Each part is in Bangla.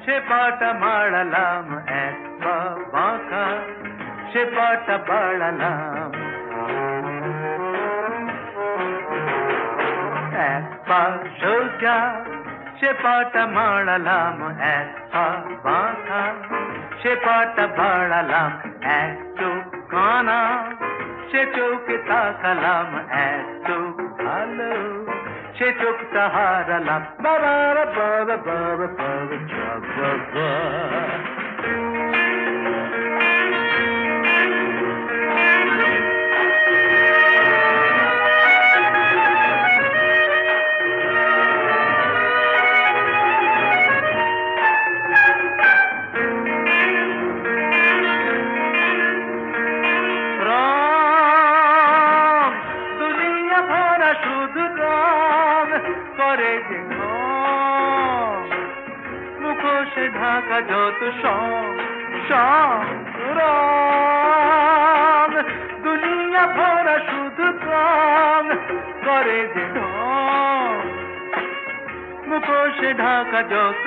সে পাটা মাড়ালাম এক পা বাঁকা, সে পাটা বাড়ালাম এক পা সোজা, সে পাটা মাড়ালাম এক পা বাঁকা, সে পাটা বাড়ালাম এক চোখ কানা, সে চোখে তাকালাম এক চোখ ভালো, সে চোখটা হারালাম বাবা বাবা বাবা বাবা বাবা। করে যে মুখোশে ঢাকা যত রং, দুনিয়া ভরা শুধু রং করে যে মুখোশে ঢাকা যত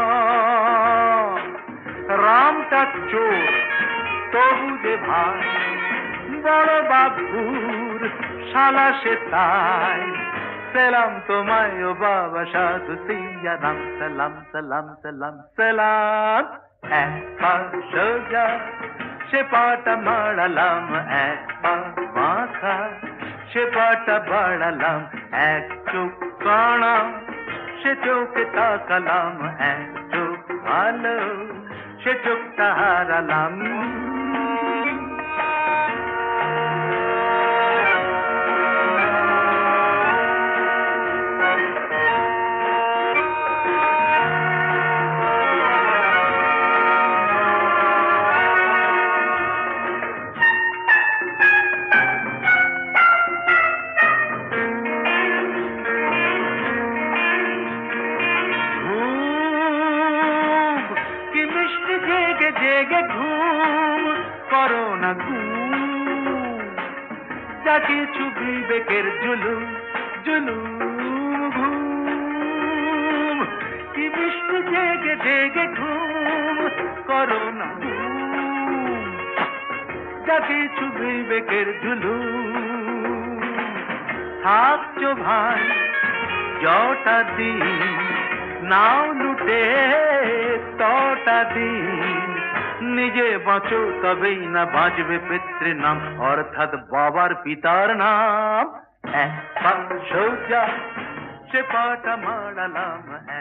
রামটা চোর তবু যে ভাই, বড় বাবুর শালা সে তাই। সালাম তোমায় ও বাবা সাধু সিয়া রাম, সালাম সালাম সালাম সালাম। এক পা সোজা, সে পাটা মাড়ালাম এক পা বাঁকা, সে পাটা বাড়ালাম এক চোখ কানা, সে চোখে তাকালাম এক চোখ ভালো, সে চোখটা হারালাম। জেগে ঘুম করো না ঘুম, যা কিছু বিবেকের জুলুম জুলুম ঘুম, কি মিষ্টি জেগে জেগে ঘুম করো না ঘুম, যা কিছু বিবেকের জুলুম। থাকছো ভাই যটা দিন, নাও লুটে তটা দিন, নিজে বাঁচো তবেই না বাঁচবে পিতৃ নাম, অর্থাৎ বাবার পিতার নাম। এক পা সোজা, সে পাটা মাড়ালাম